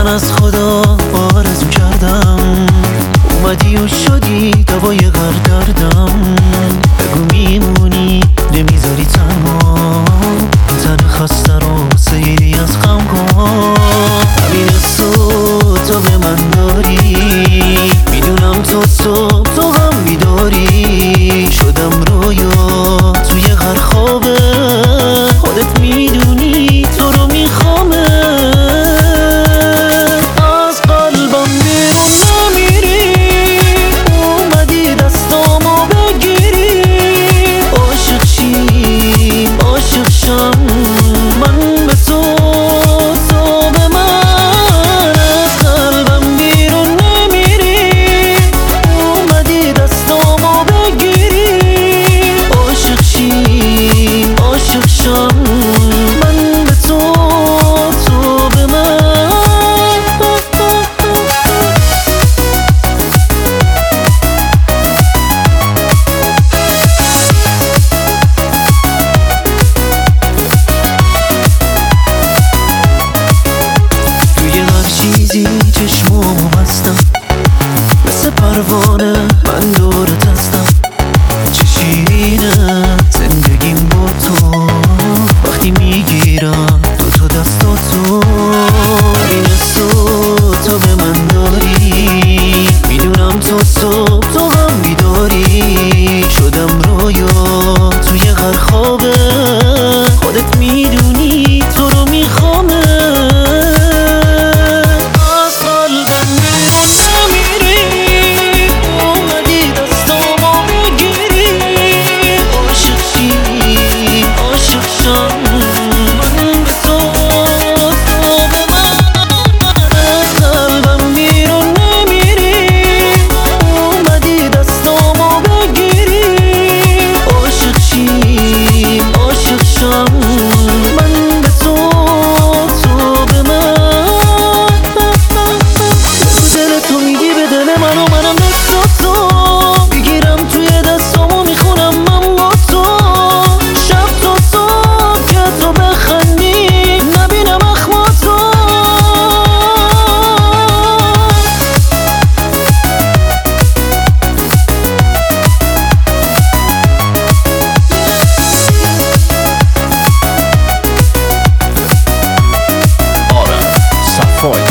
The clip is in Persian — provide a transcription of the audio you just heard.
از خدا آرزو کردم، اومدی و شدی دوای هر دردم. بگو میمونی نمیذاری تنها، تن خسته رو سیری از غم کن. همین تو به من داری، میدونم تو غم میداری. شدم رویا توی هر خوابه، خودت میدونی تو رو میخوامه. از قلبم بیرون نمیری، اومدی دستامو بگیری. عاشق چی عاشق شم، من به تو تو به من. از قلبم بیرون نمیری، اومدی دستامو بگیری. عاشق چی عاشق شم، من به تو تو به من. توی هر چیزی چشمامو بستم، مثل پروانه من دورت هستم. چه شیرینه زندگیم با تو، وقتی میگیرم دو دستاتو. همین تو به من داری، میدونم تو غم میداری. شدم رویا توی هر خوابه، خودت میدونی تو رو میخوامه. از قلبم نمیری، اومدی دستامو بگیری. عاشق چی عاشق شم، من به تو تو به من. از قلبم بیرون نمیری، اومدی دستامو بگیری. عاشق چی عاشق شم، من به تو تو به من. دل تو میگی به دل من و منم دست تو. میگیرم توی دستامو میخونم من با تو. شب تو که تو بخندی، نبینم اخماتو. آره صفایی